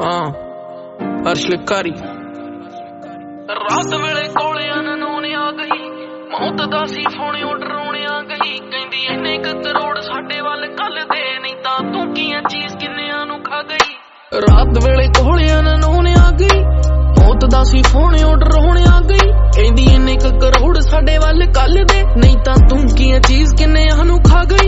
ਅਰਸ਼ਲਕਾਰੀ ਰਾਤ ਵੇਲੇ ਕੋਲਿਆਂ ਨਨੋਣ ਆ ਗਈ, ਮੌਤ ਦਾ ਸੀ ਫੋਨ ਡਰਾਉਣ ਆ ਗਈ। ਕਹਿੰਦੀ ਇੰਨੇ ਕੁ ਕਰੋੜ ਸਾਡੇ ਵੱਲ ਕੱਲ ਦੇ, ਨਹੀਂ ਤਾਂ ਤੂੰ ਕੀਆਂ ਚੀਜ਼ ਕਿੰਨਿਆਂ ਨੂੰ ਖਾ ਗਈ। ਰਾਤ ਵੇਲੇ ਕੋਲਿਆਂ ਨਨੋਣ ਆ ਗਈ, ਮੌਤ ਦਾ ਸੀ ਫੋਨ ਡਰਾਉਣ ਆ ਗਈ। ਕਹਿੰਦੀ ਇੰਨੇ ਕੁ ਕਰੋੜ ਸਾਡੇ ਵੱਲ ਕੱਲ ਦੇ, ਨਹੀਂ ਤਾਂ ਤੂੰ ਕੀਆਂ ਚੀਜ਼ ਕਿੰਨਿਆਂ ਨੂੰ ਖਾ ਗਈ।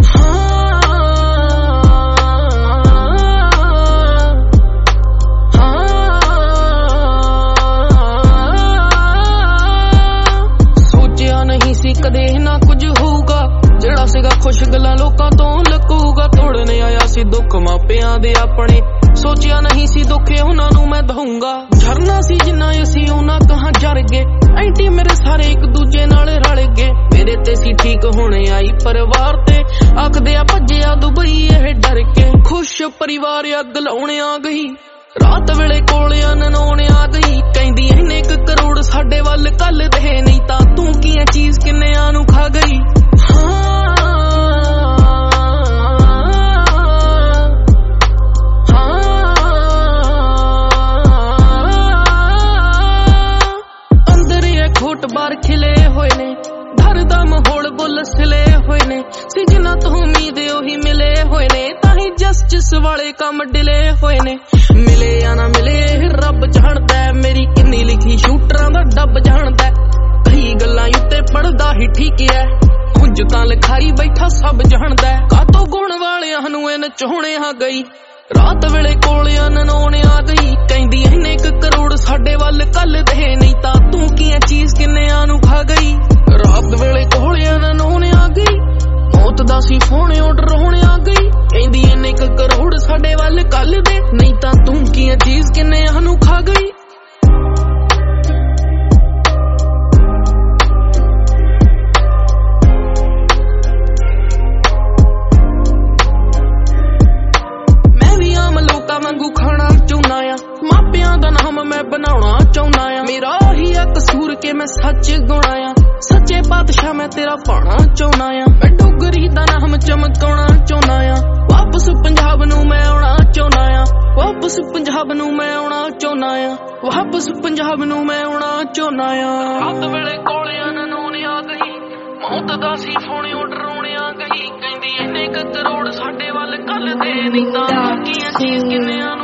ਕਦੇ ਨਾ ਕੁਝ ਹੋਊਗਾ, ਜਿਹੜਾ ਸੀਗਾ ਖੁਸ਼ ਗੱਲਾਂ ਲੋਕਾਂ ਤੋਂ ਲਕੂਗਾ। ਤੋੜਨੇ ਆਇਆ ਸੀ ਦੁੱਖ ਮਾਪਿਆਂ ਦੇ ਆਪਣੇ, ਸੋਚਿਆ ਨਹੀਂ ਸੀ ਦੁੱਖ ਉਹਨਾਂ ਨੂੰ ਮੈਂ ਦਊਂਗਾ। ਝਰਨਾ ਸੀ ਜਿੰਨਾ ਅਸੀਂ ਉਹਨਾਂ ਕਹਾਂ ਜਰ ਗਏ, ਐਂਟੀ ਮੇਰੇ ਸਾਰੇ ਇੱਕ ਦੂਜੇ ਨਾਲ ਰਲ ਗਏ। ਮੇਰੇ ਤੇ ਸੀ ਠੀਕ ਹੋਣੇ ਆਈ ਪਰਿਵਾਰ ਤੇ, ਆਖਦੇ ਆ ਭੱਜਿਆ ਦੁਬਈ ਇਹ ਡਰ ਕੇ। ਖੁਸ਼ ਪਰਿਵਾਰ ਅੱਗ ਲਾਉਣ ਆ ਗਈ, ਰਾਤ ਵੇਲੇ ਕੋਲਿਆਂ ਨਨੋਣ ਆ ਗਈ। ਕਹਿੰਦੀ ਇੰਨੇ ਕੁ ਕਰੋੜ ਸਾਡੇ ਵੱਲ ਕੱਲ ਦੇ, ਨਹੀਂ ਤਾਂ ਤੂੰ ਕੀਆਂ ਚੀਜ਼ ਕਿੰਨਿਆਂ ਨੂੰ ਖਾ ਗਈ। ਅੰਦਰ ਇਹ ਖੋਟ ਬਾਰ ਖਿਲੇ ਹੋਏ ਨੇ, ਡਰ ਦਾ ਮਾਹੌਲ ਬੁੱਲ ਸਿਲੇ ਹੋਏ ਨੇ। ਸੀ ਜਿਨ੍ਹਾਂ ਤੋਂ ਉਮੀਦ ਉਹੀ ਮਿਲੇ ਹੋਏ ਨੇ, ਤਾਂ ਹੀ ਜਸਟਿਸ ਵਾਲੇ ਕੰਮ ਡਿਲੇ ਹੋਏ ਨੇ। ਮਿਲੇ ਜਾਂ ਨਾ ਮਿਲੇ ਰੱਬ ਜਾਣਦਾ, ਮੇਰੀ ਕਿੰਨੀ ਲਿਖੀ ਸ਼ੂਟਰਾਂ ਦਾ ਡੱਬ ਜਾਣਦਾ। ਕਈ ਗੱਲਾਂ ਉੱਤੇ ਪੜਦਾ ਹੀ ਠੀਕ ਹੈ, ਕੁਝ ਤਾਂ ਲਿਖਾਈ ਬੈਠਾ ਸਭ ਜਾਣਦਾ। ਕਾਤੋਂ ਗੁਣ ਵਾਲਿਆਂ ਨੂੰ ਇਹ ਨਚਾਉਣੇ ਆ ਗਈ, ਰਾਤ ਵੇਲੇ ਕੋਲਿਆਂ ਨਨੋਣ ਆ ਗਈ। ਕਹਿੰਦੀ ਇੰਨੇ ਕੁ ਕਰੋੜ ਸਾਡੇ ਵੱਲ ਕੱਲ ਦੇ, ਨਹੀਂ ਤਾਂ ਤੂੰ ਕੀਆਂ ਚੀਜ਼ ਕਿੰਨਿਆਂ ਨੂੰ ਖਾ ਗਈ। ਰਾਤ ਵੇਲੇ ਕੋਲਿਆਂ ਨਨੋਣ ਆ ਗਈ, ਮੌਤ ਦਾ ਸੀ ਫੋਨ ਡਰਾਉਣ ਆ ਗਈ। ਕਹਿੰਦੀ ਇੰਨੇ ਕੁ ਕਰੋੜ ਸਾਡੇ ਵੱਲ ਕੱਲ ਦੇ, ਨਹੀਂ ਤਾਂ ਤੂੰ ਕੀਆਂ ਚੀਜ਼ ਕਿੰਨਿਆਂ ਨੂੰ ਖਾ ਗਈ। ਮੈਂ ਵੀ ਆਮ ਲੋਕਾਂ ਵਾਂਗੂ ਖਾਣਾ ਚਾਹੁੰਦਾ ਆ, ਮਾਪਿਆਂ ਦਾ ਨਾਮ ਮੈਂ ਬਣਾਉਣਾ ਚਾਹੁੰਦਾ ਆ। ਮੇਰਾ ਹੀ ਆ ਕਸੂਰ ਕੇ ਮੈਂ ਸੱਚ ਗਾਉਣਾ ਆ, ਸੱਚੇ ਪਾਤਸ਼ਾਹ ਮੈਂ ਤੇਰਾ ਪਾਣਾ ਚਾਹੁੰਦਾ ਆ। ਮੈਂ ਡੋਗਰੀ ਦਾ ਨਾਮ ਚਮਕਾਉਣਾ ਚਾਹੁੰਦਾ ਆ, ਵਾਪਸ ਪੰਜਾਬ ਨੂੰ ਮੈਂ ਆਉਣਾ ਚਾਹੁੰਦਾ ਆ। ਵਾਪਸ ਪੰਜਾਬ ਨੂੰ ਮੈਂ ਆਉਣਾ ਚਾਹੁੰਦਾ ਆ, ਵਾਪਸ ਪੰਜਾਬ ਨੂੰ ਮੈਂ ਆਉਣਾ ਚਾਹੁੰਦਾ ਆ। ਰਾਤ ਵੇਲੇ ਕੋਲਿਆਂ ਨਨੋਣ ਆ ਗਈ, ਮੌਤ ਦਾ ਸੀ ਫੋਨ ਡਰਾਉਣ ਆ ਗਈ। ਕਹਿੰਦੀ ਇੰਨੇ ਕੁ ਕਰੋੜ ਸਾਡੇ ਵੱਲ ਕੱਲ ਦੇ, ਨਹੀਂ ਤਾਂ ਕੀਆਂ ਚੀਜ਼ ਕਿੰਨਿਆਂ ਨੂੰ